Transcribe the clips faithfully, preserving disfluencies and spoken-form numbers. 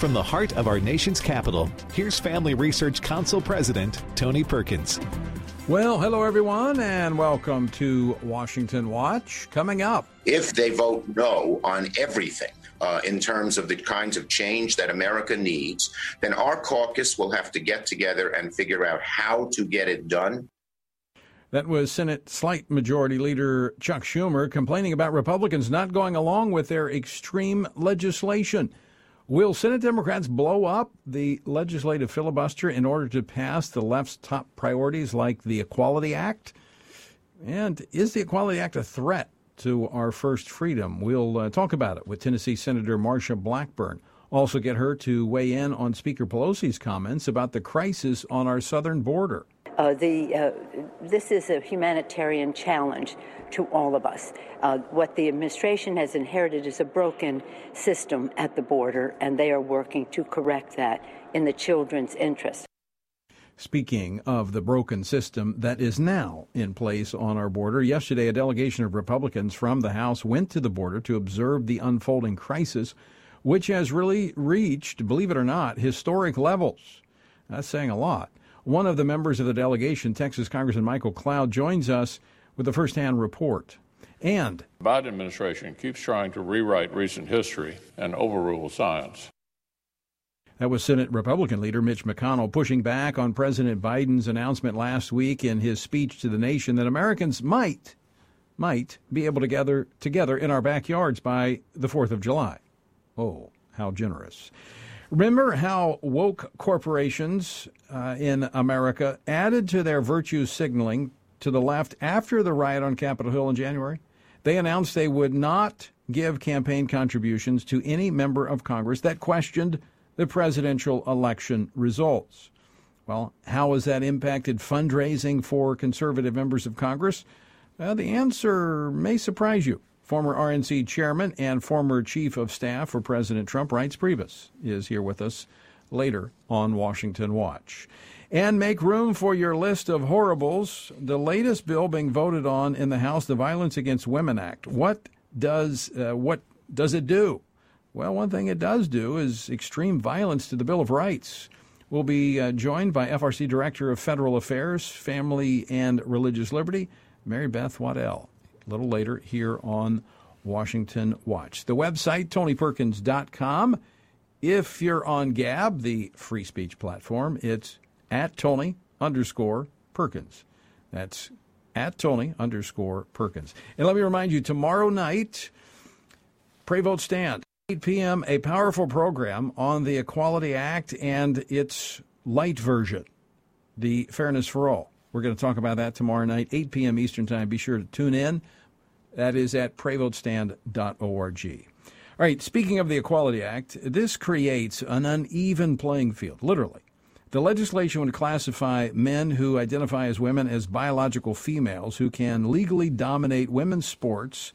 from the heart of our nation's capital, here's Family Research Council President Tony Perkins. Well, hello, everyone, and welcome to Washington Watch. Coming up, if they vote no on everything uh, in terms of the kinds of change that America needs, then our caucus will have to get together and figure out how to get it done. That was Senate Slight Majority Leader Chuck Schumer complaining about Republicans not going along with their extreme legislation. Will Senate Democrats blow up the legislative filibuster in order to pass the left's top priorities like the Equality Act? And is the Equality Act a threat to our first freedom? We'll uh, talk about it with Tennessee Senator Marsha Blackburn. Also get her to weigh in on Speaker Pelosi's comments about the crisis on our southern border. Uh, the, uh, this is a humanitarian challenge to all of us. Uh, what the administration has inherited is a broken system at the border, and they are working to correct that in the children's interest. Speaking of the broken system that is now in place on our border, yesterday a delegation of Republicans from the House went to the border to observe the unfolding crisis, which has really reached, believe it or not, historic levels. That's saying a lot. One of the members of the delegation, Texas Congressman Michael Cloud, joins us with a firsthand report. And the Biden administration keeps trying to rewrite recent history and overrule science. That was Senate Republican leader Mitch McConnell pushing back on President Biden's announcement last week in his speech to the nation that Americans might, might be able to gather together in our backyards by the fourth of July. Oh, how generous. Remember how woke corporations uh, in America added to their virtue signaling to the left after the riot on Capitol Hill in January? They announced they would not give campaign contributions to any member of Congress that questioned the presidential election results. Well, how has that impacted fundraising for conservative members of Congress? Well, the answer may surprise you. Former R N C chairman and former chief of staff for President Trump, Reince Priebus, is here with us later on Washington Watch. And make room for your list of horribles. The latest bill being voted on in the House, the Violence Against Women Act. What does uh, what does it do? Well, one thing it does do is extreme violence to the Bill of Rights. We'll be uh, joined by F R C Director of Federal Affairs, Family and Religious Liberty, Mary Beth Waddell. A little later here on Washington Watch. The website, tony perkins dot com. If you're on Gab, the free speech platform, it's at Tony underscore Perkins. That's at Tony underscore Perkins. And let me remind you, tomorrow night, Pray Vote Stand, eight p.m., a powerful program on the Equality Act and its light version, the Fairness for All. We're going to talk about that tomorrow night, eight p.m. Eastern Time. Be sure to tune in. That is at pray vote stand dot org. All right, speaking of the Equality Act, this creates an uneven playing field, literally. The legislation would classify men who identify as women as biological females who can legally dominate women's sports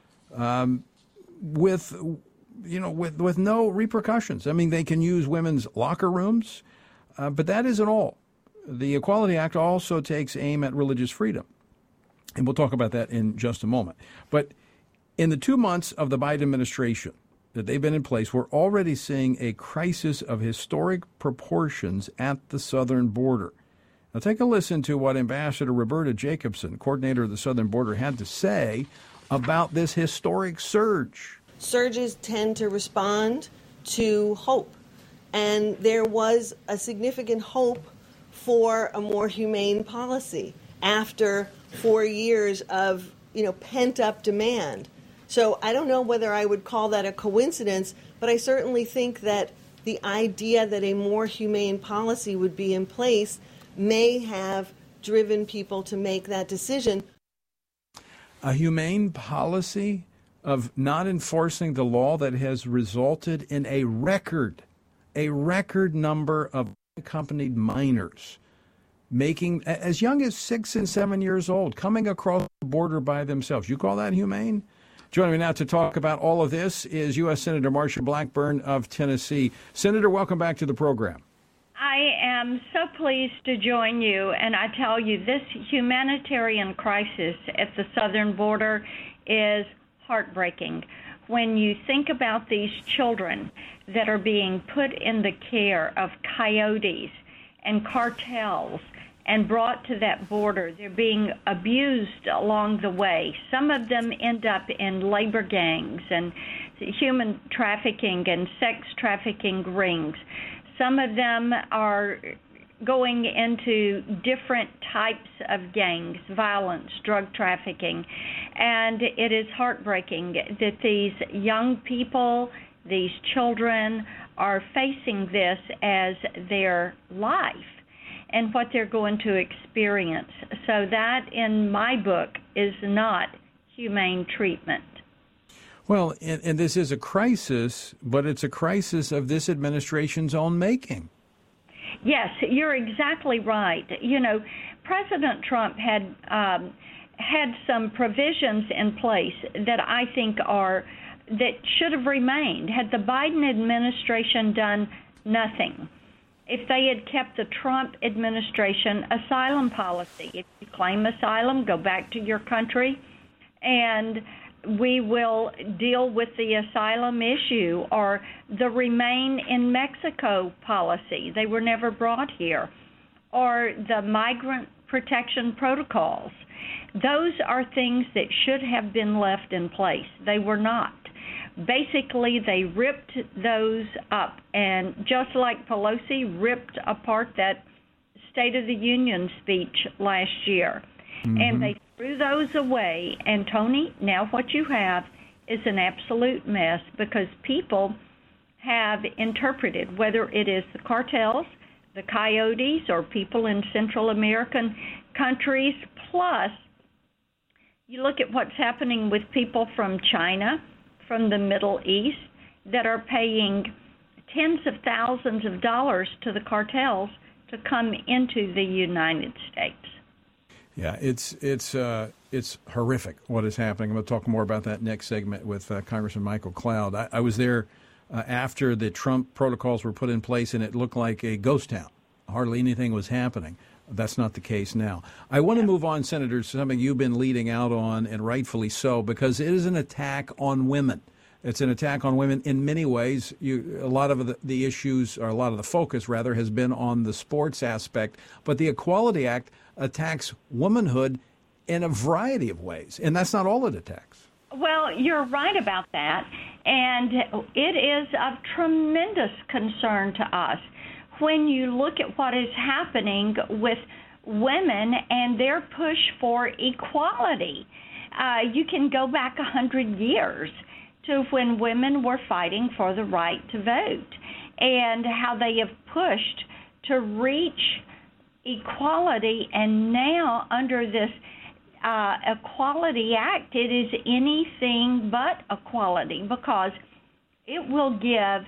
um, with, you know, with, with no repercussions. I mean, they can use women's locker rooms, uh, but that isn't all. The Equality Act also takes aim at religious freedom, and we'll talk about that in just a moment. But in the two months of the Biden administration that they've been in place, we're already seeing a crisis of historic proportions at the southern border. Now take a listen to what Ambassador Roberta Jacobson, coordinator of the southern border, had to say about this historic surge. Surges tend to respond to hope, and there was a significant hope for a more humane policy after four years of, you know, pent-up demand. So I don't know whether I would call that a coincidence, but I certainly think that the idea that a more humane policy would be in place may have driven people to make that decision. A humane policy of not enforcing the law that has resulted in a record, a record number of unaccompanied minors making as young as six and seven years old, coming across the border by themselves. You call that humane? Joining me now to talk about all of this is U S. Senator Marsha Blackburn of Tennessee. Senator, welcome back to the program. I am so pleased to join you, and I tell you, this humanitarian crisis at the southern border is heartbreaking. when you think about these children that are being put in the care of coyotes and cartels and brought to that border. They're being abused along the way. Some of them end up in labor gangs and human trafficking and sex trafficking rings. Some of them are going into different types of gangs, violence, drug trafficking. And it is heartbreaking that these young people, these children, are facing this as their life and what they're going to experience. So that, in my book, is not humane treatment. Well, and, and this is a crisis, but it's a crisis of this administration's own making. Yes, you're exactly right. You know, President Trump had um, had some provisions in place that I think are that should have remained had the Biden administration done nothing. If they had kept the Trump administration asylum policy, if you claim asylum, go back to your country, and we will deal with the asylum issue, or the Remain in Mexico policy. They were never brought here. Or the migrant protection protocols. Those are things that should have been left in place. They were not. Basically, they ripped those up, and just like Pelosi ripped apart that State of the Union speech last year, mm-hmm. and they threw those away. And Tony, now what you have is an absolute mess, because people have interpreted, whether it is the cartels, the coyotes, or people in Central American countries, plus you look at what's happening with people from China, from the Middle East, that are paying tens of thousands of dollars to the cartels to come into the United States. Yeah, it's it's uh, it's horrific what is happening. I'm going to talk more about that next segment with uh, Congressman Michael Cloud. I, I was there uh, after the Trump protocols were put in place, and it looked like a ghost town. Hardly anything was happening. That's not the case now. I want to move on, Senator, something you've been leading out on, and rightfully so, because it is an attack on women. It's an attack on women in many ways. You, a lot of the, the issues, or a lot of the focus, rather, has been on the sports aspect. But the Equality Act attacks womanhood in a variety of ways, and that's not all it attacks. Well, you're right about that, and it is of tremendous concern to us when you look at what is happening with women and their push for equality. Uh, you can go back a hundred years to when women were fighting for the right to vote, and how they have pushed to reach equality. And now, under this uh, Equality Act, it is anything but equality, because it will give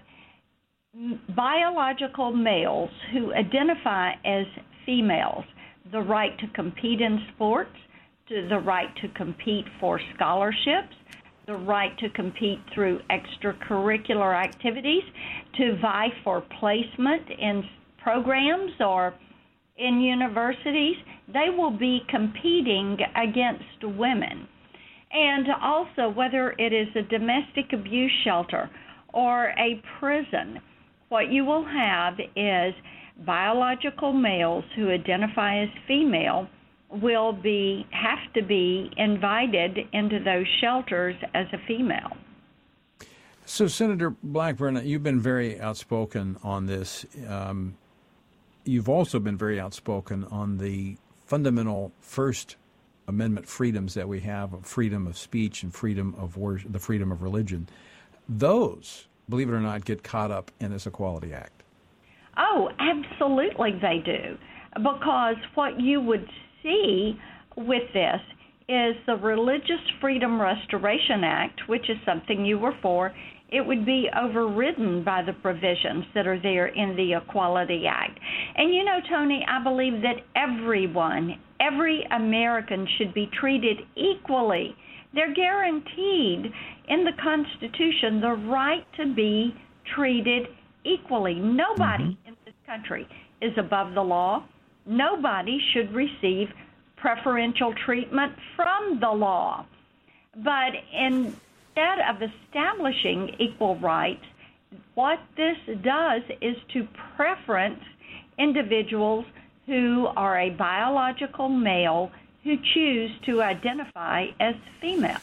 biological males who identify as females the right to compete in sports, to the right to compete for scholarships, the right to compete through extracurricular activities, to vie for placement in programs or in universities. They will be competing against women. And also, whether it is a domestic abuse shelter or a prison, what you will have is biological males who identify as female will be have to be invited into those shelters as a female. So, Senator Blackburn, you've been very outspoken on this. Um, you've also been very outspoken on the fundamental First Amendment freedoms that we have, of freedom of speech and freedom of worship, the freedom of religion. Those, believe it or not, get caught up in this Equality Act. Oh, absolutely they do. Because what you would see with this is the Religious Freedom Restoration Act, which is something you were for. It would be overridden by the provisions that are there in the Equality Act. And you know, Tony, I believe that everyone, every American should be treated equally. They're guaranteed in the Constitution the right to be treated equally. Nobody mm-hmm. in this country is above the law. Nobody should receive preferential treatment from the law. But in instead of establishing equal rights, what this does is to preference individuals who are a biological male who choose to identify as female.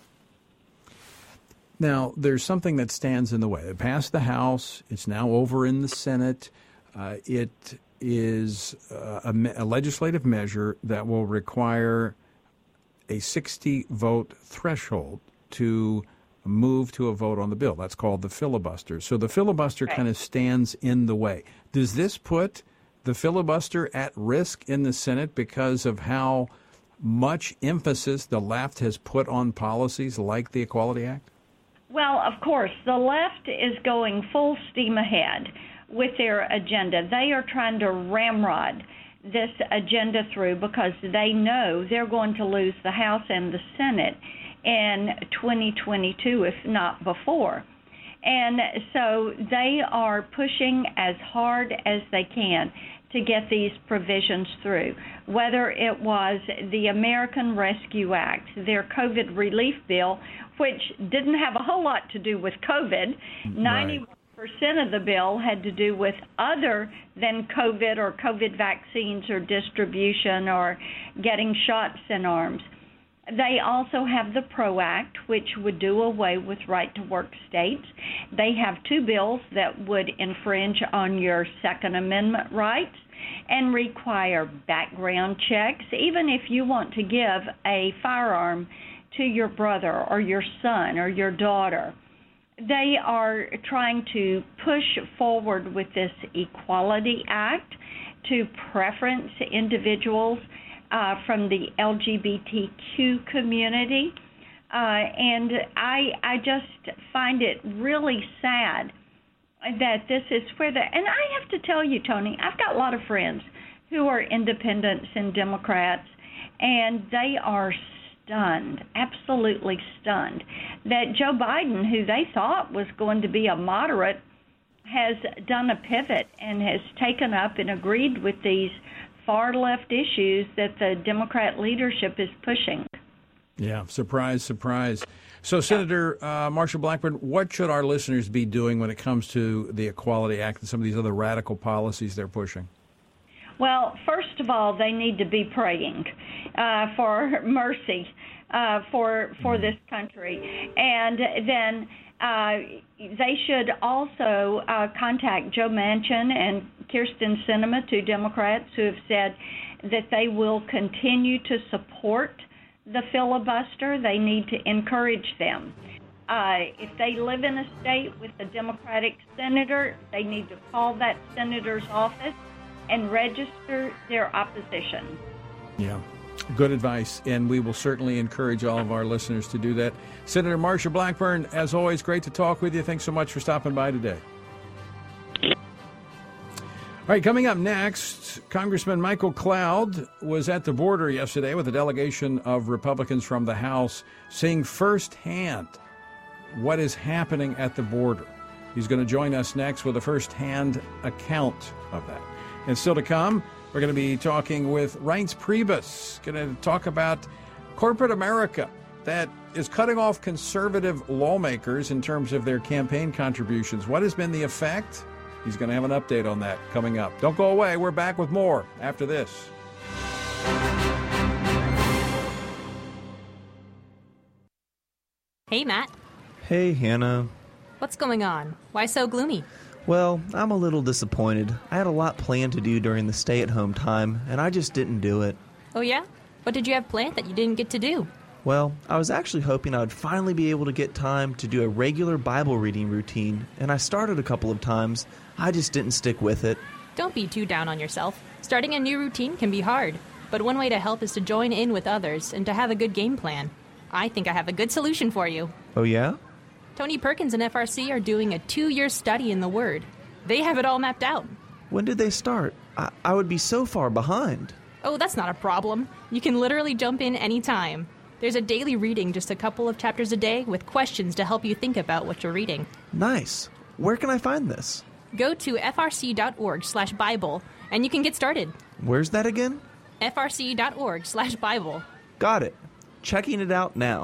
Now, there's something that stands in the way. It passed the House. It's now over in the Senate. Uh, it is uh, a, a legislative measure that will require a sixty vote threshold to move to a vote on the bill. That's called the filibuster. So the filibuster right. kind of stands in the way. Does this put the filibuster at risk in the Senate because of how much emphasis the left has put on policies like the Equality Act? Well, of course, the left is going full steam ahead with their agenda. They are trying to ramrod this agenda through because they know they're going to lose the House and the Senate in twenty twenty-two, if not before. And so they are pushing as hard as they can to get these provisions through, whether it was the American Rescue Act, their COVID relief bill, which didn't have a whole lot to do with COVID. Right. ninety-one percent of the bill had to do with other than COVID or COVID vaccines or distribution or getting shots in arms. They also have the PRO Act, which would do away with right-to-work states. They have two bills that would infringe on your Second Amendment rights and require background checks, even if you want to give a firearm to your brother or your son or your daughter. They are trying to push forward with this Equality Act to preference individuals uh, from the L G B T Q community. Uh, and I, I just find it really sad that this is where the, and I have to tell you, Tony, I've got a lot of friends who are independents and Democrats, and they are stunned, absolutely stunned, that Joe Biden, who they thought was going to be a moderate, has done a pivot and has taken up and agreed with these far-left issues that the Democrat leadership is pushing. Yeah, surprise, surprise. So, Senator uh, Marsha Blackburn, what should our listeners be doing when it comes to the Equality Act and some of these other radical policies they're pushing? Well, first of all, they need to be praying uh, for mercy uh, for for this country. And then uh, they should also uh, contact Joe Manchin and Kyrsten Sinema, two Democrats who have said that they will continue to support the filibuster. They need to encourage them. Uh, if they live in a state with a Democratic senator, they need to call that senator's office and register their opposition. Yeah, good advice, and we will certainly encourage all of our listeners to do that. Senator Marsha Blackburn, as always, great to talk with you. Thanks so much for stopping by today. All right, coming up next, Congressman Michael Cloud was at the border yesterday with a delegation of Republicans from the House, seeing firsthand what is happening at the border. He's going to join us next with a firsthand account of that. And still to come, we're going to be talking with Reince Priebus, going to talk about corporate America that is cutting off conservative lawmakers in terms of their campaign contributions. What has been the effect? He's going to have an update on that coming up. Don't go away. We're back with more after this. Hey, Matt. Hey, Hannah. What's going on? Why so gloomy? Well, I'm a little disappointed. I had a lot planned to do during the stay-at-home time, and I just didn't do it. Oh, yeah? What did you have planned that you didn't get to do? Well, I was actually hoping I would finally be able to get time to do a regular Bible reading routine, and I started a couple of times. I just didn't stick with it. Don't be too down on yourself. Starting a new routine can be hard, but one way to help is to join in with others and to have a good game plan. I think I have a good solution for you. Oh, yeah? Tony Perkins and F R C are doing a two-year study in the Word. They have it all mapped out. When did they start? I, I would be so far behind. Oh, that's not a problem. You can literally jump in anytime. There's a daily reading, just a couple of chapters a day, with questions to help you think about what you're reading. Nice. Where can I find this? Go to frc.org slash Bible, and you can get started. Where's that again? frc.org slash Bible. Got it. Checking it out now.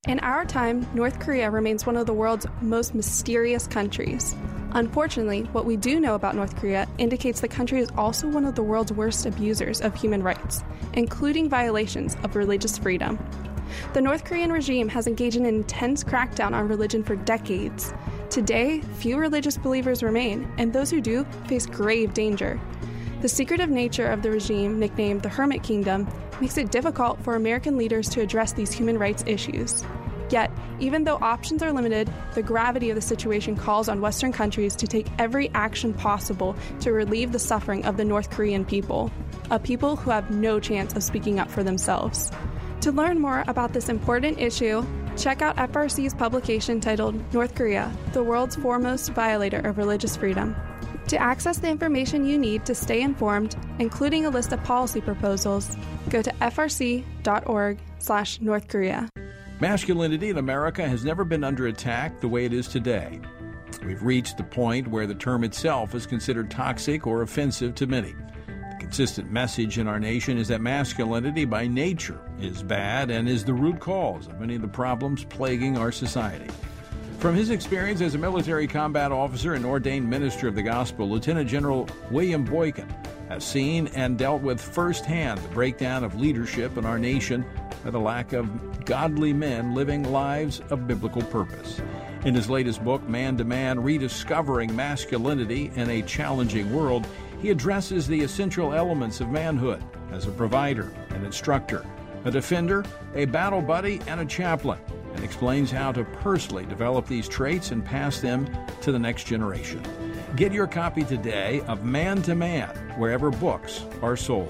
In our time, North Korea remains one of the world's most mysterious countries. Unfortunately, what we do know about North Korea indicates the country is also one of the world's worst abusers of human rights, including violations of religious freedom. The North Korean regime has engaged in an intense crackdown on religion for decades. Today, few religious believers remain, and those who do face grave danger. The secretive nature of the regime, nicknamed the Hermit Kingdom, makes it difficult for American leaders to address these human rights issues. Yet, even though options are limited, the gravity of the situation calls on Western countries to take every action possible to relieve the suffering of the North Korean people, a people who have no chance of speaking up for themselves. To learn more about this important issue, check out F R C's publication titled North Korea, the World's Foremost Violator of Religious Freedom. To access the information you need to stay informed, including a list of policy proposals, go to frc.org slash North Korea. Masculinity in America has never been under attack the way it is today. We've reached the point where the term itself is considered toxic or offensive to many. The consistent message in our nation is that masculinity by nature is bad and is the root cause of many of the problems plaguing our society. From his experience as a military combat officer and ordained minister of the gospel, Lieutenant General William Boykin has seen and dealt with firsthand the breakdown of leadership in our nation by the lack of godly men living lives of biblical purpose. In his latest book, Man to Man, Rediscovering Masculinity in a Challenging World, he addresses the essential elements of manhood as a provider, an instructor, a defender, a battle buddy, and a chaplain, and explains how to personally develop these traits and pass them to the next generation. Get your copy today of Man to Man, wherever books are sold.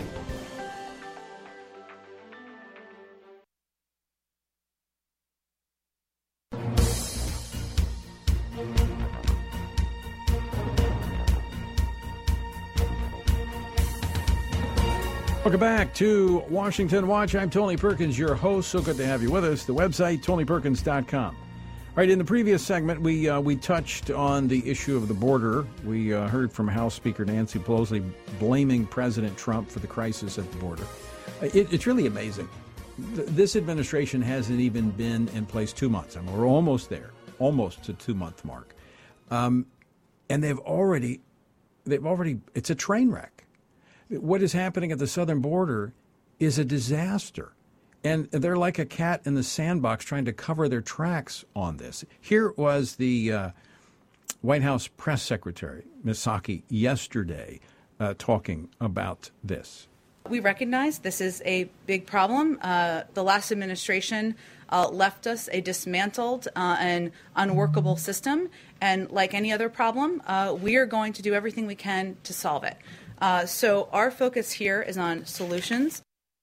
Welcome back to Washington Watch. I'm Tony Perkins, your host. So good to have you with us. The website, tony perkins dot com. All right, in the previous segment, we uh, we touched on the issue of the border. We uh, heard from House Speaker Nancy Pelosi blaming President Trump for the crisis at the border. It, it's really amazing. Th- this administration hasn't even been in place two months. I mean, we're almost there, almost to two-month mark. Um, and they've already, they've already, it's a train wreck. What is happening at the southern border is a disaster. And they're like a cat in the sandbox trying to cover their tracks on this. Here was the uh, White House press secretary, Miz Psaki, yesterday uh, talking about this. We recognize this is a big problem. Uh, the last administration uh, left us a dismantled uh, and unworkable system. And like any other problem, uh, we are going to do everything we can to solve it. Uh, so our focus here is on solutions.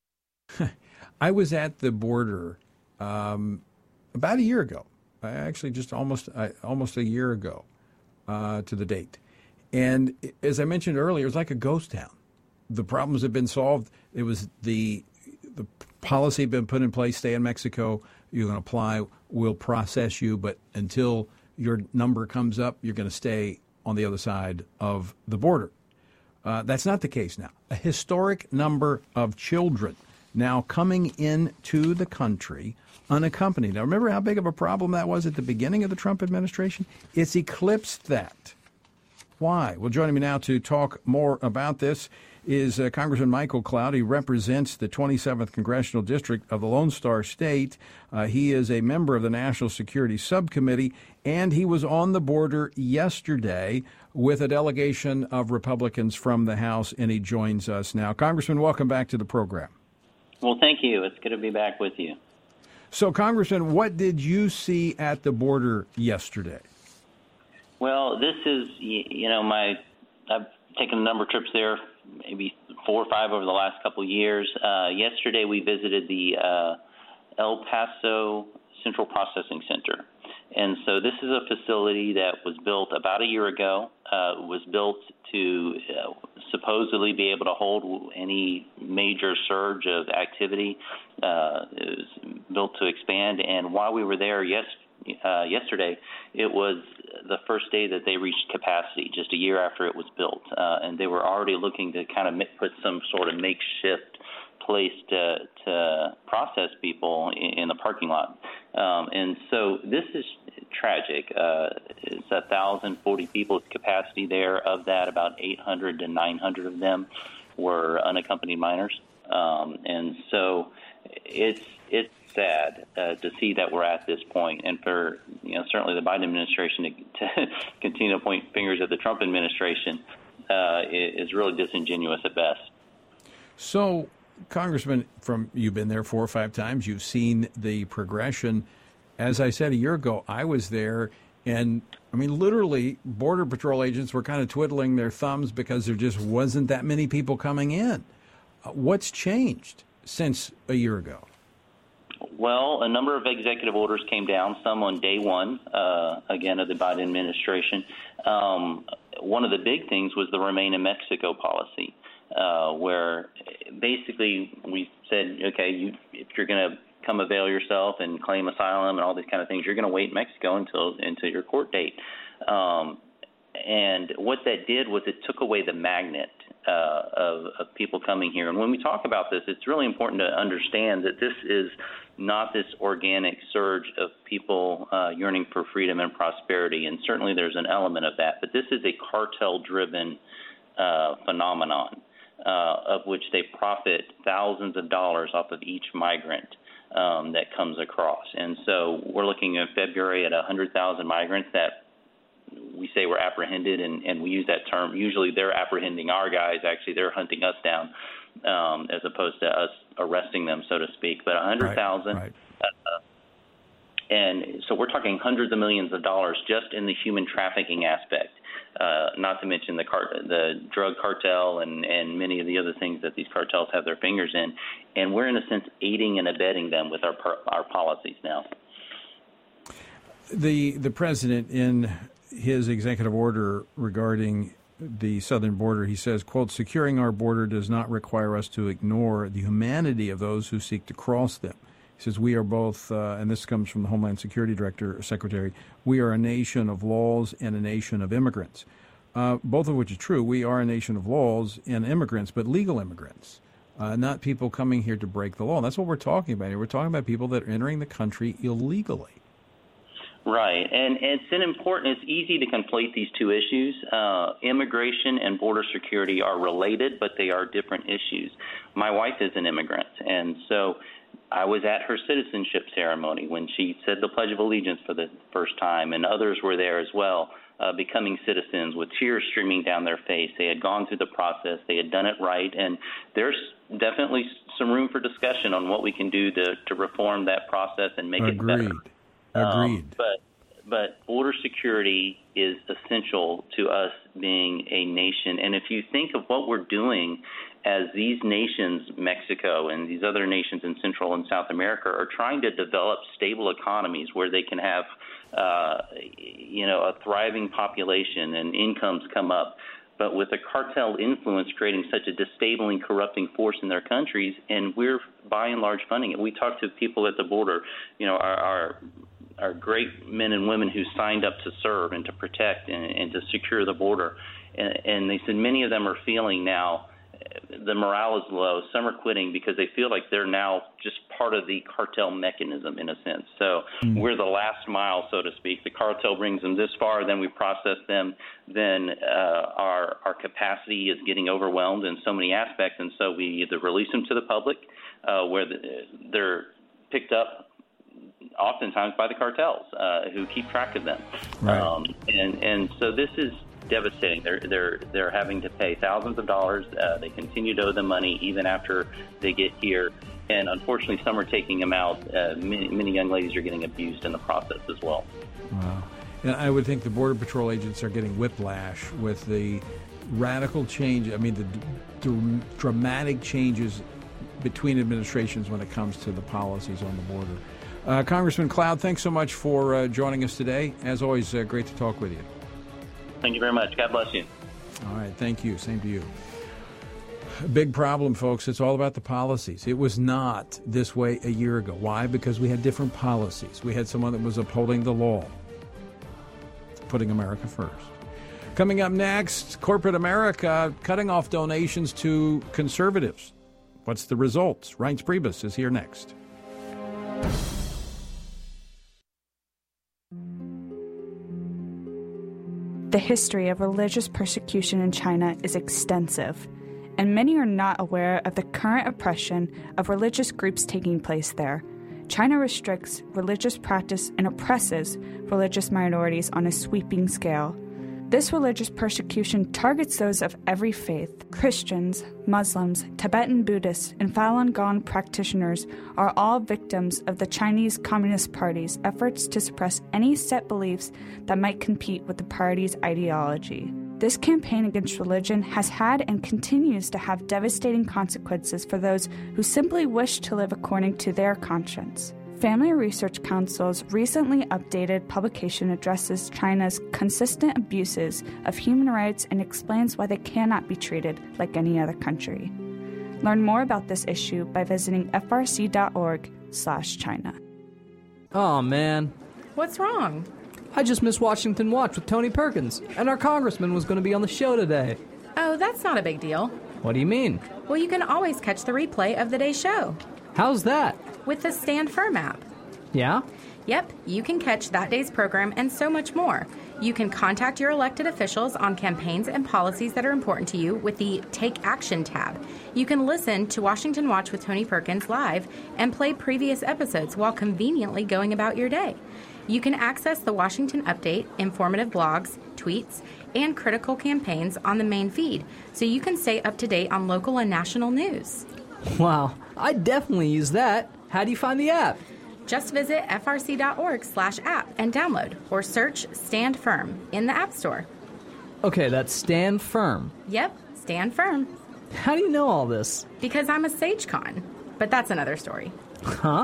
I was at the border um, about a year ago, actually just almost uh, almost a year ago uh, to the date. And as I mentioned earlier, it was like a ghost town. The problems have been solved. It was the the policy had been put in place, stay in Mexico, you're going to apply, we'll process you, but until your number comes up, you're going to stay on the other side of the border. Uh, that's not the case now. A historic number of children now coming into the country unaccompanied. Now, remember how big of a problem that was at the beginning of the Trump administration? It's eclipsed that. Why? Well, joining me now to talk more about this is uh, Congressman Michael Cloud. He represents the twenty-seventh Congressional District of the Lone Star State. Uh, he is a member of the National Security Subcommittee, and he was on the border yesterday with a delegation of Republicans from the House, and he joins us now. Congressman, welcome back to the program. Well, thank you. It's good to be back with you. So, Congressman, what did you see at the border yesterday? Well, this is, you know, my I've taken a number of trips there, maybe four or five over the last couple of years. Uh, yesterday, we visited the uh, El Paso Central Processing Center. And so this is a facility that was built about a year ago, uh, was built to uh, supposedly be able to hold any major surge of activity. Uh, it was built to expand. And while we were there yes, uh, yesterday, it was the first day that they reached capacity, just a year after it was built. Uh, and they were already looking to kind of put some sort of makeshift place to, to process people in, in the parking lot. Um, and so this is tragic. Uh, it's one thousand forty people capacity there. Of that, about eight hundred to nine hundred of them were unaccompanied minors. Um, and so it's it's sad uh, to see that we're at this point, and for you know certainly the Biden administration to, to continue to point fingers at the Trump administration uh, is really disingenuous at best. So, Congressman, from you've been there four or five times, you've seen the progression. As I said a year ago, I was there, and I mean, literally, Border Patrol agents were kind of twiddling their thumbs because there just wasn't that many people coming in. Uh, what's changed since a year ago? Well, a number of executive orders came down, some on day one, uh, again, of the Biden administration. Um, one of the big things was the Remain in Mexico policy, uh, where basically we said, okay, you, if you're going to come avail yourself and claim asylum and all these kind of things, you're going to wait in Mexico until until your court date. Um, and what that did was it took away the magnet uh, of, of people coming here. And when we talk about this, it's really important to understand that this is not this organic surge of people uh, yearning for freedom and prosperity. And certainly there's an element of that. But this is a cartel-driven uh, phenomenon uh, of which they profit thousands of dollars off of each migrant um, that comes across. And so we're looking in February at one hundred thousand migrants that we say were apprehended, and, and we use that term. Usually they're apprehending our guys. Actually, they're hunting us down um, as opposed to us arresting them, so to speak. But one hundred thousand. Right, right. uh, and so we're talking hundreds of millions of dollars just in the human trafficking aspect, uh, not to mention the car- the drug cartel and, and many of the other things that these cartels have their fingers in. And we're, in a sense, aiding and abetting them with our our policies now. The the president, in his executive order regarding the southern border, he says, quote, securing our border does not require us to ignore the humanity of those who seek to cross them. He says, we are both, uh, and this comes from the Homeland Security Director, Secretary, we are a nation of laws and a nation of immigrants, uh, both of which is true. We are a nation of laws and immigrants, but legal immigrants, uh, not people coming here to break the law. And that's what we're talking about here. We're talking about people that are entering the country illegally. Right, and it's an important, it's easy to conflate these two issues. Uh, immigration and border security are related, but they are different issues. My wife is an immigrant, and so I was at her citizenship ceremony when she said the Pledge of Allegiance for the first time, and others were there as well, uh, becoming citizens with tears streaming down their face. They had gone through the process, they had done it right, and there's definitely some room for discussion on what we can do to, to reform that process and make Agreed. it better. Agreed. Um, but but border security is essential to us being a nation. And if you think of what we're doing as these nations, Mexico and these other nations in Central and South America, are trying to develop stable economies where they can have, uh, you know, a thriving population and incomes come up. But with the cartel influence creating such a disabling, corrupting force in their countries, and we're by and large funding it. We talk to people at the border, you know, our, our are great men and women who signed up to serve and to protect and, and to secure the border. And, and they said many of them are feeling now the morale is low. Some are quitting because they feel like they're now just part of the cartel mechanism in a sense. So mm. we're the last mile, so to speak. The cartel brings them this far, then we process them. Then uh, our, our capacity is getting overwhelmed in so many aspects. And so we either release them to the public uh, where the, they're picked up oftentimes by the cartels uh, who keep track of them. Right. Um, and, and so this is devastating. They're, they're, they're having to pay thousands of dollars. Uh, they continue to owe them money even after they get here. And unfortunately, some are taking them out. Uh, many, many young ladies are getting abused in the process as well. Wow. And I would think the Border Patrol agents are getting whiplash with the radical change. I mean, the d- dramatic changes between administrations when it comes to the policies on the border. Uh, Congressman Cloud, thanks so much for uh, joining us today. As always, uh, great to talk with you. Thank you very much. God bless you. All right. Thank you. Same to you. Big problem, folks. It's all about the policies. It was not this way a year ago. Why? Because we had different policies. We had someone that was upholding the law, putting America first. Coming up next, corporate America cutting off donations to conservatives. What's the results? Reince Priebus is here next. The history of religious persecution in China is extensive, and many are not aware of the current oppression of religious groups taking place there. China restricts religious practice and oppresses religious minorities on a sweeping scale. This religious persecution targets those of every faith. Christians, Muslims, Tibetan Buddhists, and Falun Gong practitioners are all victims of the Chinese Communist Party's efforts to suppress any set beliefs that might compete with the party's ideology. This campaign against religion has had and continues to have devastating consequences for those who simply wish to live according to their conscience. Family Research Council's recently updated publication addresses China's consistent abuses of human rights and explains why they cannot be treated like any other country. Learn more about this issue by visiting f r c dot org slash China. Oh, man. What's wrong? I just missed Washington Watch with Tony Perkins, and our congressman was going to be on the show today. Oh, that's not a big deal. What do you mean? Well, you can always catch the replay of the day's show. How's that? With the Stand Firm app. Yeah? Yep, you can catch that day's program and so much more. You can contact your elected officials on campaigns and policies that are important to you with the Take Action tab. You can listen to Washington Watch with Tony Perkins live and play previous episodes while conveniently going about your day. You can access the Washington Update, informative blogs, tweets, and critical campaigns on the main feed, so you can stay up to date on local and national news. Wow, I definitely use that. How do you find the app? Just visit f r c dot org slash app and download, or search Stand Firm in the App Store. Okay, that's Stand Firm. Yep, Stand Firm. How do you know all this? Because I'm a SageCon, but that's another story. Huh?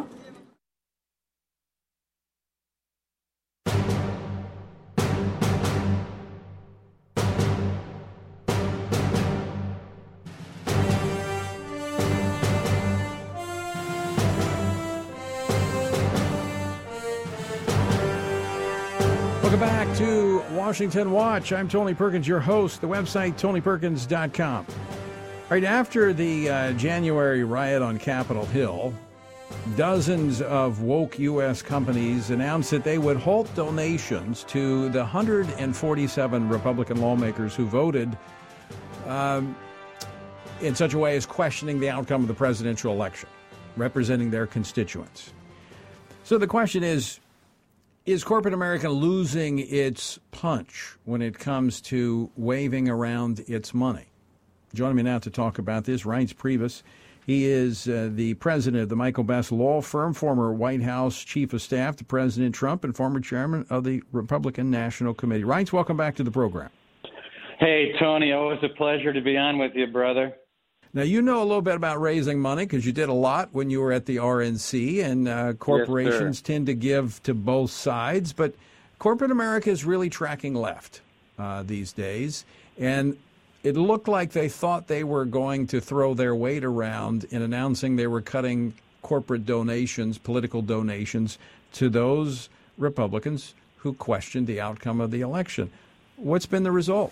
Welcome back to Washington Watch. I'm Tony Perkins, your host. The website, tony perkins dot com. Right after the uh, January riot on Capitol Hill, dozens of woke U S companies announced that they would halt donations to the one hundred forty-seven Republican lawmakers who voted um, in such a way as questioning the outcome of the presidential election, representing their constituents. So the question is, Is corporate America losing its punch when it comes to waving around its money? Joining me now to talk about this, Reince Priebus. He is uh, the president of the Michael Best Law Firm, former White House chief of staff to President Trump, and former chairman of the Republican National Committee. Reince, welcome back to the program. Hey, Tony, always a pleasure to be on with you, brother. Now, you know a little bit about raising money because you did a lot when you were at the R N C, and uh, corporations yes, tend to give to both sides. But corporate America is really tracking left uh, these days. And it looked like they thought they were going to throw their weight around in announcing they were cutting corporate donations, political donations, to those Republicans who questioned the outcome of the election. What's been the result?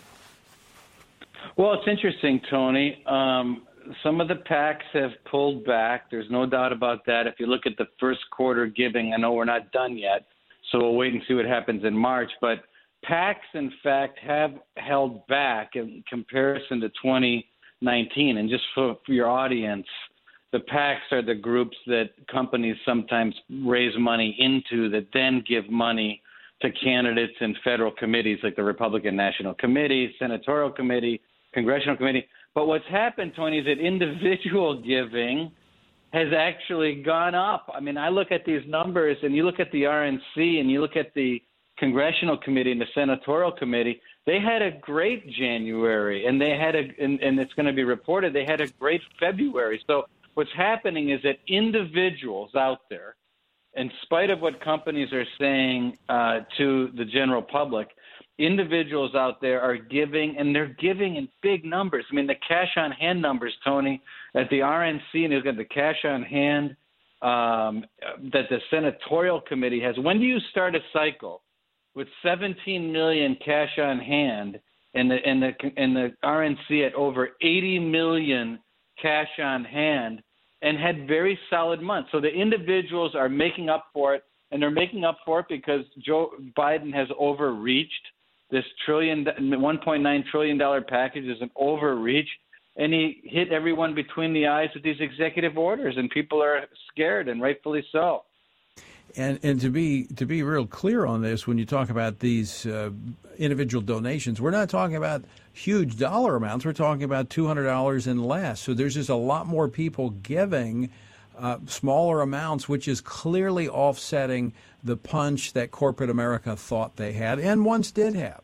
Well, it's interesting, Tony. Um, some of the PACs have pulled back. There's no doubt about that. If you look at the first quarter giving, I know we're not done yet, so we'll wait and see what happens in March. But PACs, in fact, have held back in comparison to twenty nineteen. And just for, for your audience, the PACs are the groups that companies sometimes raise money into that then give money to candidates in federal committees like the Republican National Committee, Senatorial Committee, Congressional Committee. But what's happened, Tony, is that individual giving has actually gone up. I mean, I look at these numbers, and you look at the R N C, and you look at the Congressional Committee and the Senatorial Committee, they had a great January, and they had a, and, and it's going to be reported, they had a great February. So what's happening is that individuals out there, in spite of what companies are saying uh, to the general public, individuals out there are giving, and they're giving in big numbers. I mean, the cash on hand numbers, Tony, at the R N C, and you've got the cash on hand um, that the Senatorial Committee has. When do you start a cycle with seventeen million cash on hand and the, and the, and the R N C at over eighty million cash on hand and had very solid months? So the individuals are making up for it, and they're making up for it because Joe Biden has overreached this trillion, one point nine trillion dollars package is an overreach, and he hit everyone between the eyes with these executive orders, and people are scared, and rightfully so. And and to be to be real clear on this, when you talk about these uh, individual donations, we're not talking about huge dollar amounts. We're talking about two hundred dollars and less. So there's just a lot more people giving uh, smaller amounts, which is clearly offsetting the punch that corporate America thought they had and once did have.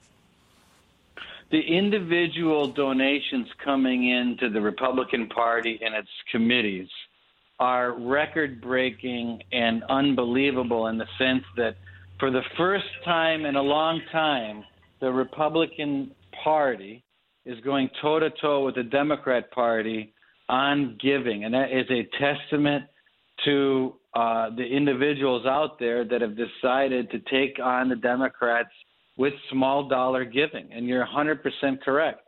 The individual donations coming into the Republican Party and its committees are record-breaking and unbelievable in the sense that for the first time in a long time, the Republican Party is going toe-to-toe with the Democrat Party on giving. And that is a testament to uh, the individuals out there that have decided to take on the Democrats with small dollar giving. And you're one hundred percent correct.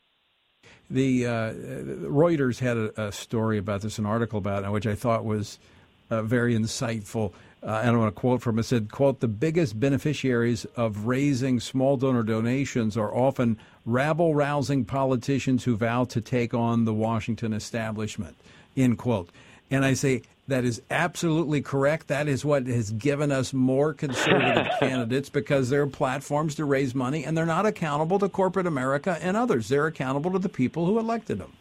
The uh, Reuters had a, a story about this, an article about it, which I thought was uh, very insightful. Uh, and I want to quote from it. It said, quote, "The biggest beneficiaries of raising small donor donations are often rabble-rousing politicians who vow to take on the Washington establishment," end quote. And I say, that is absolutely correct. That is what has given us more conservative candidates, because there are platforms to raise money, and they're not accountable to corporate America and others. They're accountable to the people who elected them.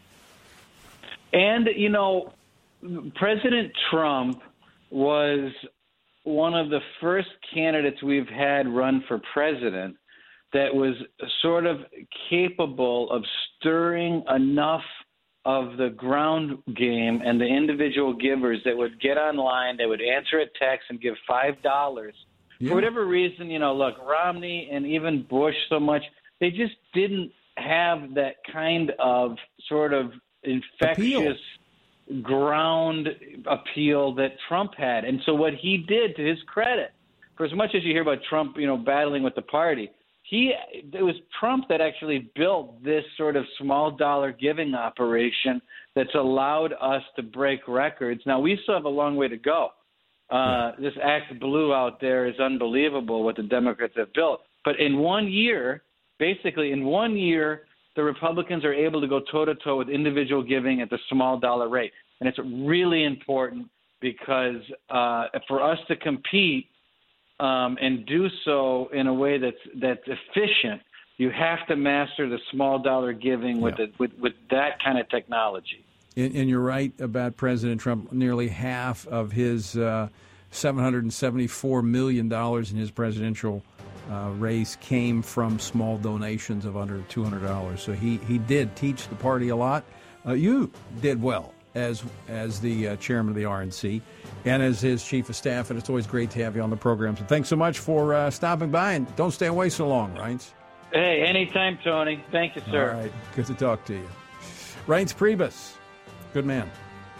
And, you know, President Trump was one of the first candidates we've had run for president that was sort of capable of stirring enough of the ground game and the individual givers that would get online, they would answer a text and give five dollars. Yeah. For whatever reason, you know, look, Romney and even Bush so much, they just didn't have that kind of sort of infectious appeal. ground appeal that Trump had. And so what he did, to his credit, for as much as you hear about Trump, you know, battling with the party, He, it was Trump that actually built this sort of small dollar giving operation that's allowed us to break records. Now, we still have a long way to go. Uh, this Act Blue out there is unbelievable what the Democrats have built. But in one year, basically in one year, the Republicans are able to go toe-to-toe with individual giving at the small dollar rate. And it's really important because uh, for us to compete, Um, and do so in a way that's that's efficient, you have to master the small dollar giving with, yeah. the, with with that kind of technology. And, and you're right about President Trump. Nearly half of his uh, seven hundred seventy-four million dollars in his presidential uh, race came from small donations of under two hundred dollars. So he, he did teach the party a lot. Uh, you did well as as the uh, chairman of the R N C and as his chief of staff, and it's always great to have you on the program. So thanks so much for uh, stopping by, and don't stay away so long, Reince. Hey, anytime, Tony. Thank you, sir. All right, good to talk to you. Reince Priebus, good man.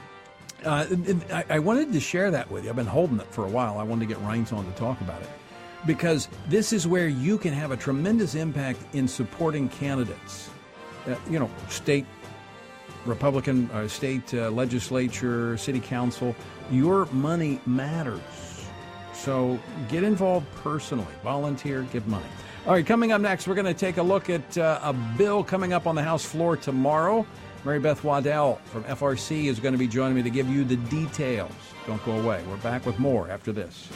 Uh, I, I wanted to share that with you. I've been holding it for a while. I wanted to get Reince on to talk about it, because this is where you can have a tremendous impact in supporting candidates. Uh, you know, state Republican, uh, state uh, legislature, city council, your money matters. So get involved personally. Volunteer, give money. All right, coming up next, we're going to take a look at uh, a bill coming up on the House floor tomorrow. Mary Beth Waddell from F R C is going to be joining me to give you the details. Don't go away. We're back with more after this.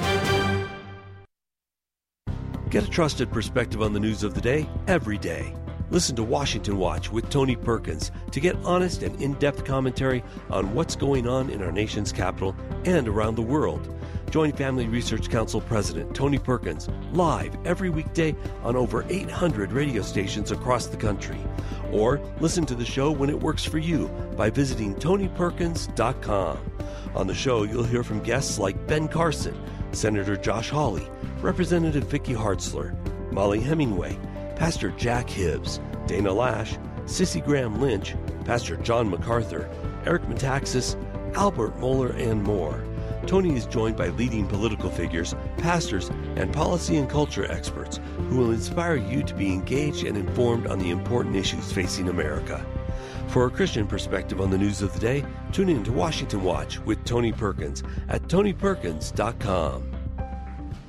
Get a trusted perspective on the news of the day every day. Listen to Washington Watch with Tony Perkins to get honest and in-depth commentary on what's going on in our nation's capital and around the world. Join Family Research Council President Tony Perkins live every weekday on over eight hundred radio stations across the country. Or listen to the show when it works for you by visiting tony perkins dot com. On the show, you'll hear from guests like Ben Carson, Senator Josh Hawley, Representative Vicky Hartzler, Molly Hemingway, Pastor Jack Hibbs, Dana Lash, Sissy Graham Lynch, Pastor John MacArthur, Eric Metaxas, Albert Mohler, and more. Tony is joined by leading political figures, pastors, and policy and culture experts who will inspire you to be engaged and informed on the important issues facing America. For a Christian perspective on the news of the day, tune in to Washington Watch with Tony Perkins at tony perkins dot com.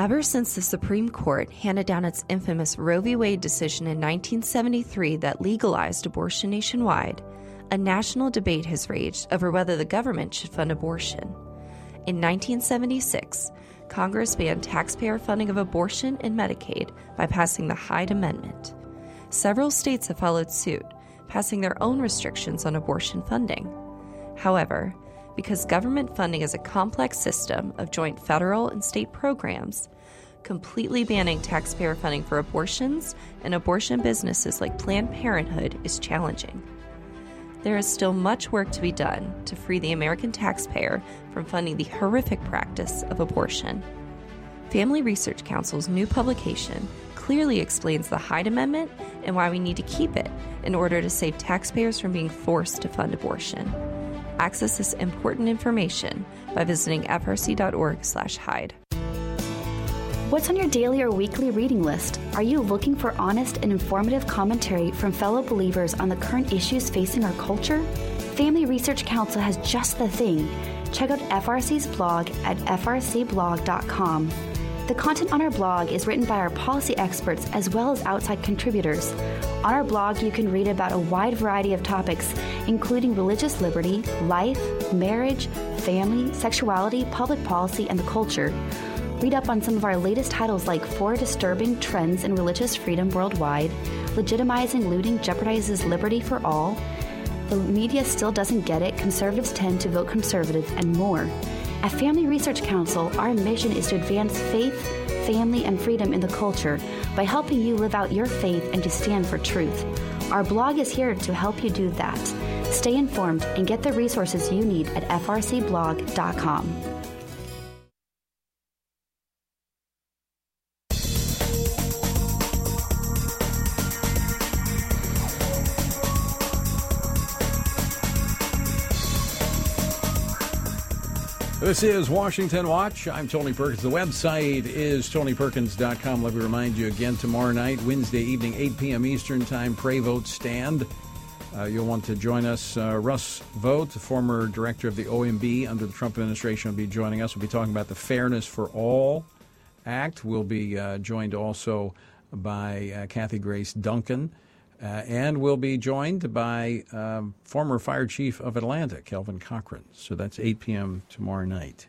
Ever since the Supreme Court handed down its infamous Roe v. Wade decision in nineteen seventy-three that legalized abortion nationwide, a national debate has raged over whether the government should fund abortion. In nineteen seventy-six, Congress banned taxpayer funding of abortion and Medicaid by passing the Hyde Amendment. Several states have followed suit, passing their own restrictions on abortion funding. However, because government funding is a complex system of joint federal and state programs, completely banning taxpayer funding for abortions and abortion businesses like Planned Parenthood is challenging. There is still much work to be done to free the American taxpayer from funding the horrific practice of abortion. Family Research Council's new publication clearly explains the Hyde Amendment and why we need to keep it in order to save taxpayers from being forced to fund abortion. Access this important information by visiting f r c dot org slash Hyde. What's on your daily or weekly reading list? Are you looking for honest and informative commentary from fellow believers on the current issues facing our culture? Family Research Council has just the thing. Check out F R C's blog at f r c blog dot com. The content on our blog is written by our policy experts as well as outside contributors. On our blog, you can read about a wide variety of topics, including religious liberty, life, marriage, family, sexuality, public policy, and the culture. Read up on some of our latest titles like Four Disturbing Trends in Religious Freedom Worldwide, Legitimizing Looting Jeopardizes Liberty for All, The Media Still Doesn't Get It, Conservatives Tend to Vote Conservative, and more. At Family Research Council, our mission is to advance faith, family, and freedom in the culture by helping you live out your faith and to stand for truth. Our blog is here to help you do that. Stay informed and get the resources you need at f r c blog dot com. This is Washington Watch. I'm Tony Perkins. The website is tony perkins dot com. Let me remind you again, tomorrow night, Wednesday evening, eight p.m. Eastern Time, Pray Vote Stand. Uh, you'll want to join us. Uh, Russ Vought, the former director of the O M B under the Trump administration, will be joining us. We'll be talking about the Fairness for All Act. We'll be uh, joined also by uh, Kathy Grace Duncan. Uh, and we'll be joined by um, former fire chief of Atlanta, Kelvin Cochran. So that's eight p.m. tomorrow night.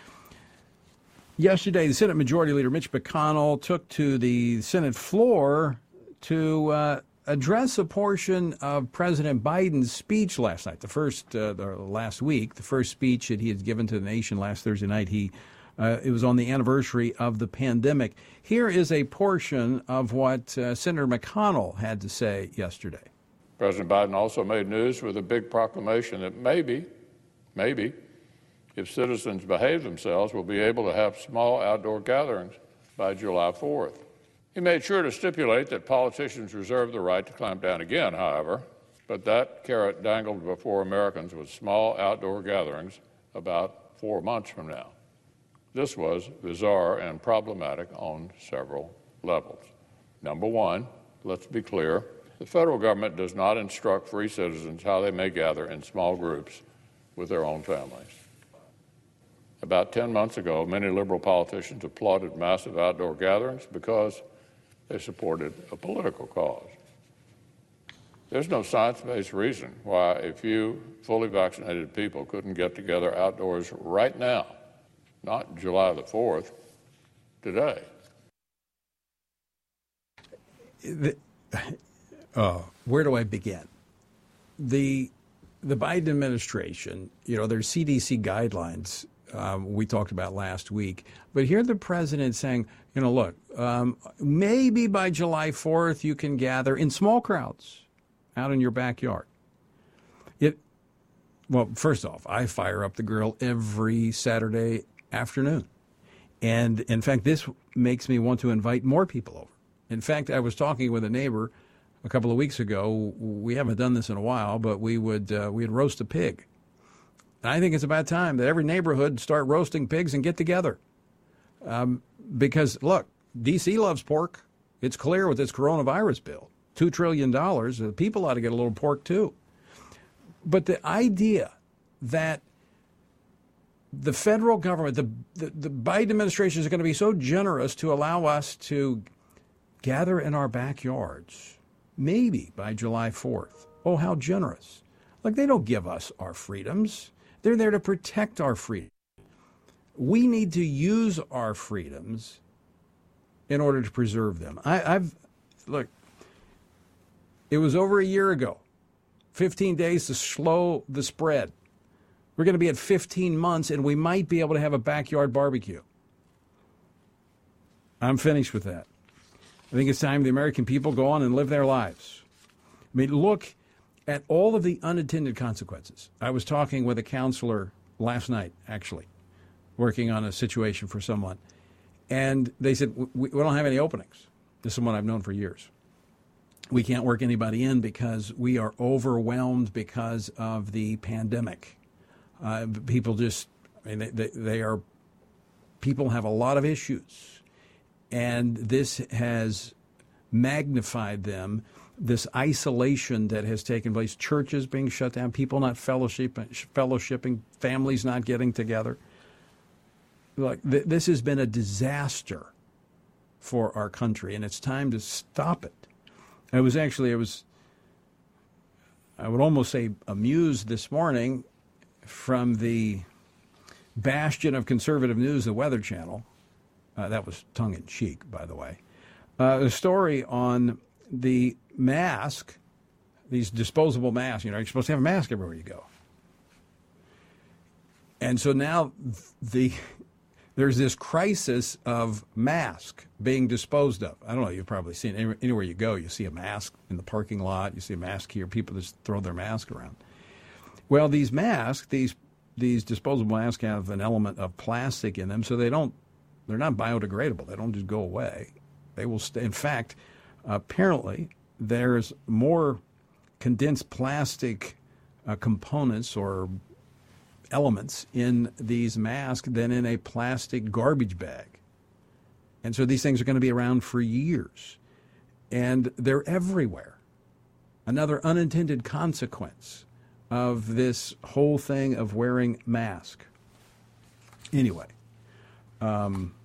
Yesterday, the Senate Majority Leader Mitch McConnell took to the Senate floor to uh, address a portion of President Biden's speech last night, the first, uh, the last week, the first speech that he had given to the nation last Thursday night. He Uh, it was on the anniversary of the pandemic. Here is a portion of what uh, Senator McConnell had to say yesterday. President Biden also made news with a big proclamation that maybe, maybe, if citizens behave themselves, we'll be able to have small outdoor gatherings by July fourth. He made sure to stipulate that politicians reserve the right to clamp down again, however, but that carrot dangled before Americans with small outdoor gatherings about four months from now. This was bizarre and problematic on several levels. Number one, let's be clear, the federal government does not instruct free citizens how they may gather in small groups with their own families. About ten months ago, many liberal politicians applauded massive outdoor gatherings because they supported a political cause. There's no science-based reason why a few fully vaccinated people couldn't get together outdoors right now. Not July the fourth, today. The, uh, where do I begin? The the Biden administration, you know, there's C D C guidelines um, we talked about last week, but here the president saying, you know, look, um, maybe by July fourth you can gather in small crowds out in your backyard. It, well, first off, I fire up the grill every Saturday afternoon. And in fact, this makes me want to invite more people over. In fact, I was talking with a neighbor a couple of weeks ago. We haven't done this in a while, but we would uh, we'd roast a pig. And I think it's about time that every neighborhood start roasting pigs and get together. Um, because, look, D C loves pork. It's clear with this coronavirus bill. two trillion dollars. The people ought to get a little pork, too. But the idea that the federal government, the, the, the Biden administration is going to be so generous to allow us to gather in our backyards, maybe by July fourth. Oh, how generous. Like, they don't give us our freedoms. They're there to protect our freedom. We need to use our freedoms in order to preserve them. I, I've, look, it was over a year ago, fifteen days to slow the spread. We're going to be at fifteen months, and we might be able to have a backyard barbecue. I'm finished with that. I think it's time the American people go on and live their lives. I mean, look at all of the unintended consequences. I was talking with a counselor last night, actually, working on a situation for someone. And they said, we, we don't have any openings. This is someone I've known for years. We can't work anybody in because we are overwhelmed because of the pandemic. Uh, people just, I mean, they, they, they are, people have a lot of issues. And this has magnified them, this isolation that has taken place, churches being shut down, people not fellowship, fellowshipping, families not getting together. Like, th- this has been a disaster for our country, and it's time to stop it. I was actually, I was, I would almost say amused this morning from the bastion of conservative news, the Weather Channel. Uh, that was tongue-in-cheek, by the way. Uh, a story on the mask, these disposable masks. You know, you're supposed to have a mask everywhere you go. And so now the there's this crisis of mask being disposed of. I don't know, you've probably seen it. Anywhere you go, you see a mask in the parking lot, you see a mask here, people just throw their mask around. Well, these masks, these these disposable masks have an element of plastic in them, so they don't, they're not biodegradable. They don't just go away. They will stay. In fact, apparently, there's more condensed plastic uh, components or elements in these masks than in a plastic garbage bag. And so these things are going to be around for years. And they're everywhere. Another unintended consequence of this whole thing of wearing masks. Anyway, um,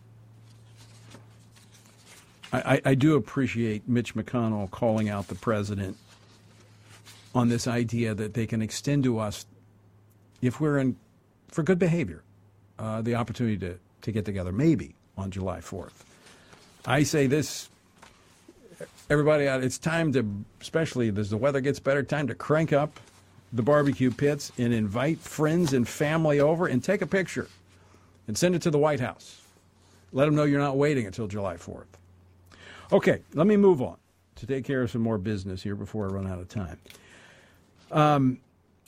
I, I do appreciate Mitch McConnell calling out the president on this idea that they can extend to us, if we're in for good behavior, uh, the opportunity to, to get together, maybe on July fourth. I say this, everybody out, it's time to, especially as the weather gets better, time to crank up the barbecue pits and invite friends and family over and take a picture and send it to the White House. Let them know you're not waiting until July fourth. Okay, let me move on to take care of some more business here before I run out of time. Um,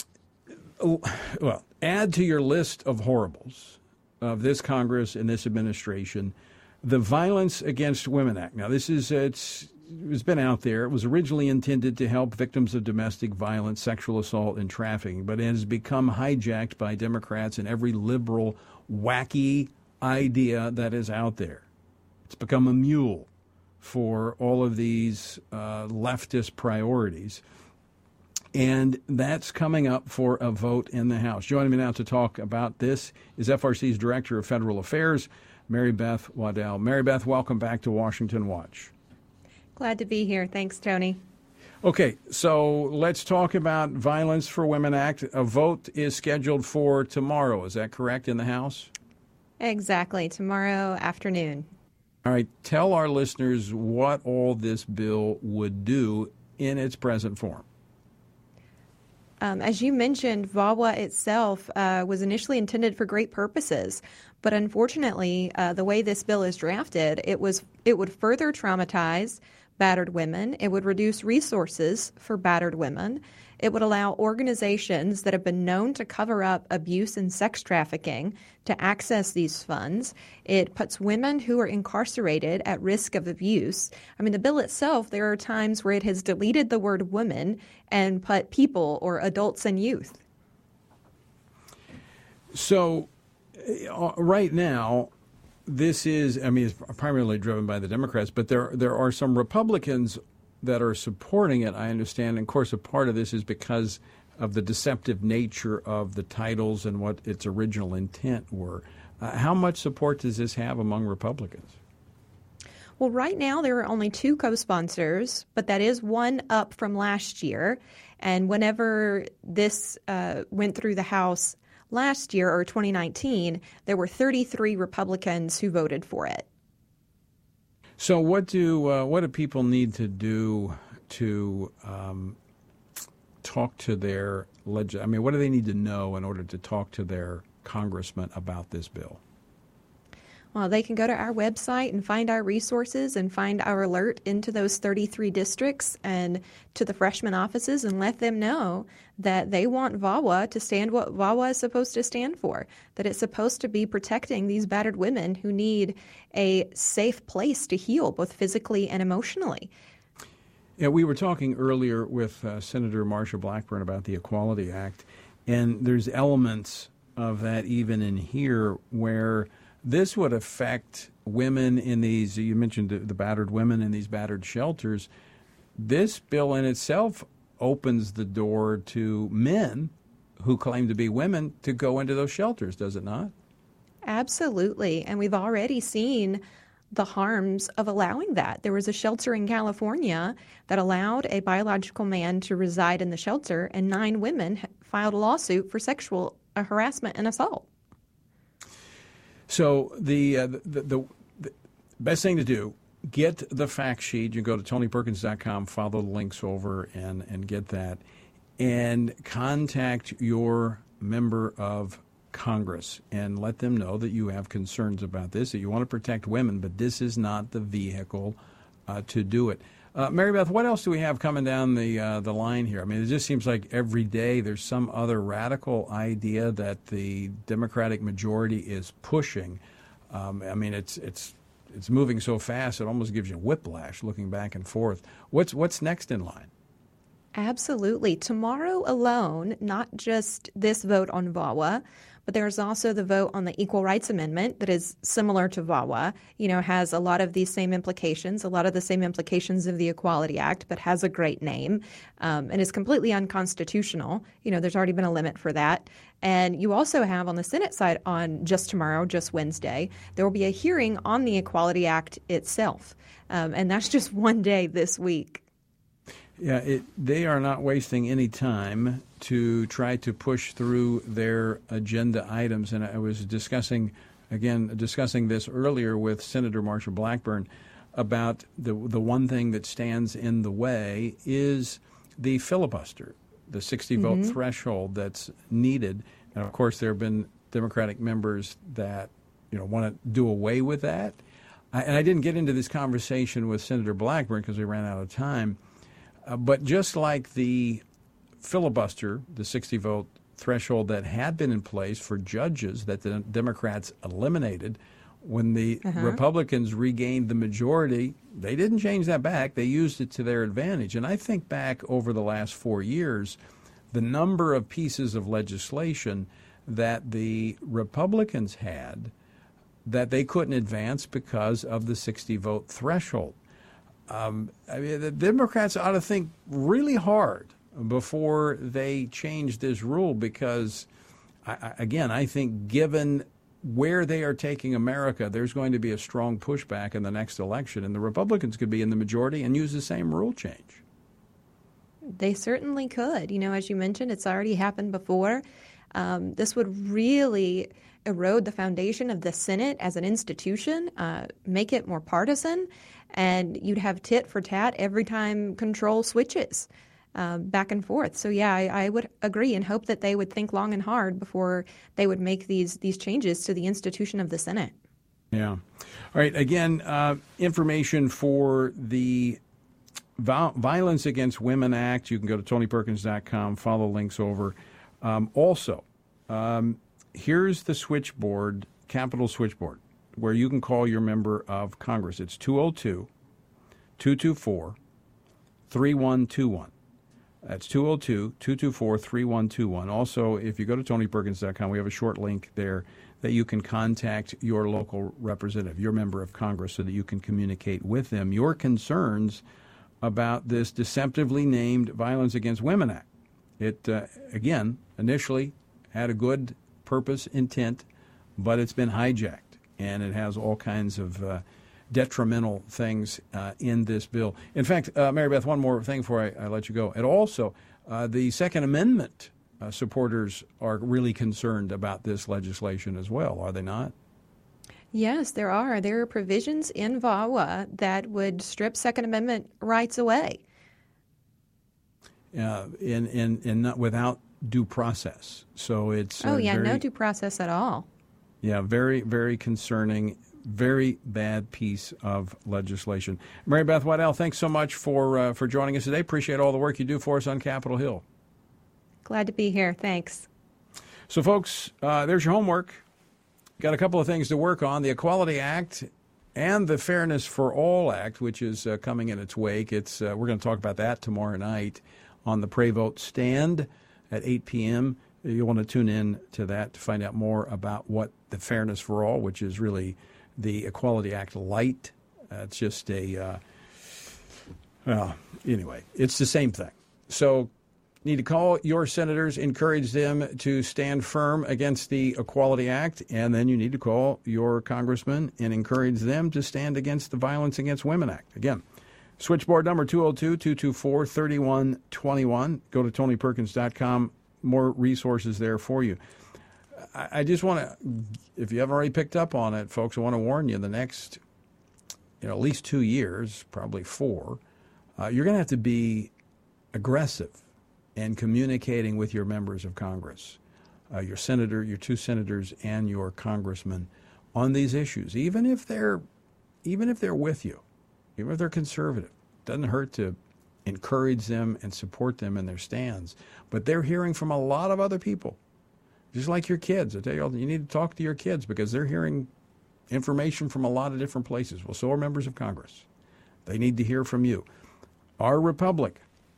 well, add to your list of horribles of this Congress and this administration the Violence Against Women Act. Now, this is, it's, it's been out there. It was originally intended to help victims of domestic violence, sexual assault, and trafficking, but it has become hijacked by Democrats and every liberal, wacky idea that is out there. It's become a mule for all of these uh, leftist priorities. And that's coming up for a vote in the House. Joining me now to talk about this is F R C's Director of Federal Affairs, Mary Beth Waddell. Mary Beth, welcome back to Washington Watch. Glad to be here. Thanks, Tony. Okay, so let's talk about Violence for Women Act. A vote is scheduled for tomorrow. Is that correct, in the House? Exactly, tomorrow afternoon. All right, tell our listeners what all this bill would do in its present form. Um, as you mentioned, V A W A itself uh, was initially intended for great purposes, but unfortunately, uh, the way this bill is drafted, it was it would further traumatize battered women. It would reduce resources for battered women. It would allow organizations that have been known to cover up abuse and sex trafficking to access these funds. It puts women who are incarcerated at risk of abuse. I mean, the bill itself, there are times where it has deleted the word women and put people or adults and youth. So uh, right now, this is, I mean, it's primarily driven by the Democrats, but there there are some Republicans that are supporting it, I understand. And of course, a part of this is because of the deceptive nature of the titles and what its original intent were. Uh, how much support does this have among Republicans? Well, right now there are only two co-sponsors, but that is one up from last year. And whenever this uh, went through the House last year, or twenty nineteen, there were thirty-three Republicans who voted for it. So what do uh, what do people need to do to um, talk to their leg- I mean, what do they need to know in order to talk to their congressman about this bill? Well, they can go to our website and find our resources and find our alert into those thirty-three districts and to the freshman offices and let them know that they want V A W A to stand what V A W A is supposed to stand for, that it's supposed to be protecting these battered women who need a safe place to heal both physically and emotionally. Yeah, we were talking earlier with uh, Senator Marsha Blackburn about the Equality Act, and there's elements of that even in here where this would affect women in these, you mentioned the, the battered women in these battered shelters. This bill in itself opens the door to men who claim to be women to go into those shelters, does it not? Absolutely. And we've already seen the harms of allowing that. There was a shelter in California that allowed a biological man to reside in the shelter, and nine women filed a lawsuit for sexual harassment and assault. So the, uh, the, the the best thing to do, get the fact sheet. You go to tony perkins dot com, follow the links over, and, and get that. And contact your member of Congress and let them know that you have concerns about this, that you want to protect women, but this is not the vehicle uh, to do it. Uh, Mary Beth, what else do we have coming down the uh, the line here? I mean, it just seems like every day there's some other radical idea that the Democratic majority is pushing. Um, I mean, it's it's it's moving so fast it almost gives you whiplash looking back and forth. What's what's next in line? Absolutely. Tomorrow alone, not just this vote on V A W A, but there's also the vote on the Equal Rights Amendment that is similar to V A W A, you know, has a lot of these same implications, a lot of the same implications of the Equality Act, but has a great name um, and is completely unconstitutional. You know, there's already been a limit for that. And you also have on the Senate side on just tomorrow, just Wednesday, there will be a hearing on the Equality Act itself. Um, and that's just one day this week. Yeah, it, they are not wasting any time to try to push through their agenda items. And I was discussing, again, discussing this earlier with Senator Marsha Blackburn about the the one thing that stands in the way is the filibuster, the sixty-vote mm-hmm. threshold that's needed. And, of course, there have been Democratic members that, you know, want to do away with that. I, and I didn't get into this conversation with Senator Blackburn because we ran out of time. Uh, but just like the filibuster, the sixty-vote threshold that had been in place for judges that the Democrats eliminated, when the uh-huh. Republicans regained the majority, they didn't change that back. They used it to their advantage. And I think back over the last four years, the number of pieces of legislation that the Republicans had that they couldn't advance because of the sixty-vote threshold. Um, I mean, the Democrats ought to think really hard before they change this rule because, I, again, I think given where they are taking America, there's going to be a strong pushback in the next election, and the Republicans could be in the majority and use the same rule change. They certainly could. You know, as you mentioned, it's already happened before. Um, this would really erode the foundation of the Senate as an institution, uh, make it more partisan, and you'd have tit for tat every time control switches uh, back and forth. So, yeah, I, I would agree and hope that they would think long and hard before they would make these these changes to the institution of the Senate. Yeah. All right. Again, uh, information for the Violence Against Women Act. You can go to tony perkins dot com, follow links over. Um, also, um, here's the switchboard, Capitol switchboard, where you can call your member of Congress. It's two oh two, two two four, three one two one. That's two oh two, two two four, three one two one. Also, if you go to tony perkins dot com, we have a short link there that you can contact your local representative, your member of Congress, so that you can communicate with them your concerns about this deceptively named Violence Against Women Act. It, uh, again, initially had a good purpose, intent, but it's been hijacked, and it has all kinds of uh, detrimental things uh, in this bill. In fact, uh, Mary Beth, one more thing before I, I let you go. And also, uh, the Second Amendment uh, supporters are really concerned about this legislation as well, are they not? Yes, there are. There are provisions in V A W A that would strip Second Amendment rights away. Uh, in, in, in not, without due process. So it's Oh, uh, yeah, very, no due process at all. Yeah, very, very concerning, very bad piece of legislation. Mary Beth Waddell, thanks so much for uh, for joining us today. Appreciate all the work you do for us on Capitol Hill. Glad to be here. Thanks. So, folks, uh, there's your homework. Got a couple of things to work on. The Equality Act and the Fairness for All Act, which is uh, coming in its wake. It's uh, we're going to talk about that tomorrow night on the Pray Vote Stand at eight p.m. You'll want to tune in to that to find out more about what the Fairness for All, which is really the Equality Act light. Uh, it's just a, uh, well, anyway, it's the same thing. So need to call your senators, encourage them to stand firm against the Equality Act, and then you need to call your congressman and encourage them to stand against the Violence Against Women Act. Again, switchboard number two oh two, two two four, three one two one. Go to tony perkins dot com. More resources there for you. I, I just want to, if you haven't already picked up on it, folks, I want to warn you, the next, you know, at least two years, probably four, uh, you're going to have to be aggressive and communicating with your members of Congress, uh, your senator, your two senators, and your congressman on these issues, even if they're, even if they're with you, even if they're conservative. Doesn't hurt to encourage them and support them in their stands. But they're hearing from a lot of other people, just like your kids. I tell you, you need to talk to your kids because they're hearing information from a lot of different places. Well, so are members of Congress. They need to hear from you. Our republic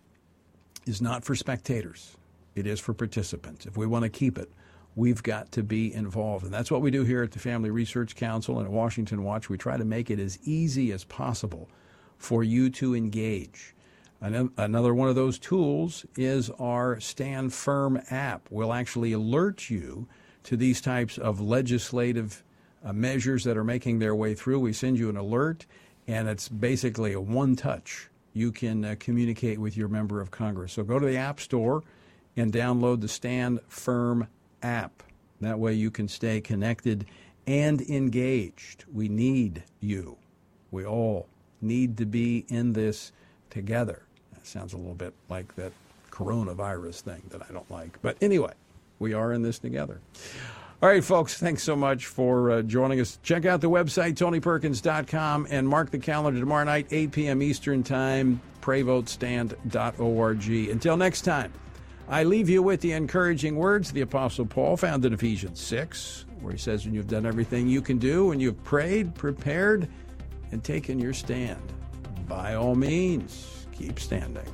is not for spectators. It is for participants. If we want to keep it, we've got to be involved. And that's what we do here at the Family Research Council and at Washington Watch. We try to make it as easy as possible for you to engage. Another one of those tools is our Stand Firm app. We'll actually alert you to these types of legislative uh, measures that are making their way through. We send you an alert, and it's basically a one-touch. You can uh, communicate with your member of Congress. So go to the App Store and download the Stand Firm app. That way you can stay connected and engaged. We need you. We all need to be in this together. That sounds a little bit like that coronavirus thing that I don't like. But anyway, we are in this together. All right, folks, thanks so much for uh, joining us. Check out the website, tony perkins dot com, and mark the calendar tomorrow night, eight p.m. Eastern Time, pray vote stand dot org. Until next time, I leave you with the encouraging words of the Apostle Paul found in Ephesians six, where he says, when you've done everything you can do, when you've prayed, prepared, and taken your stand, by all means, keep standing.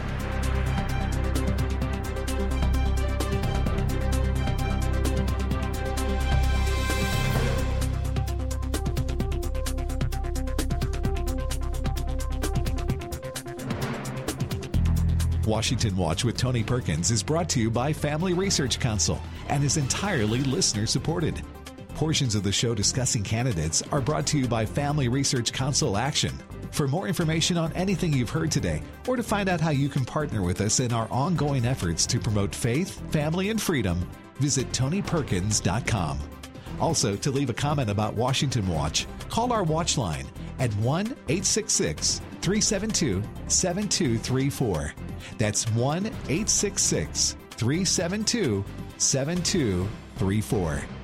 Washington Watch with Tony Perkins is brought to you by Family Research Council and is entirely listener-supported. Portions of the show discussing candidates are brought to you by Family Research Council Action. For more information on anything you've heard today, or to find out how you can partner with us in our ongoing efforts to promote faith, family, and freedom, visit tony perkins dot com. Also, to leave a comment about Washington Watch, call our watch line at one eight six six, three seven two, seven two three four. That's one eight six six, three seven two, seven two three four.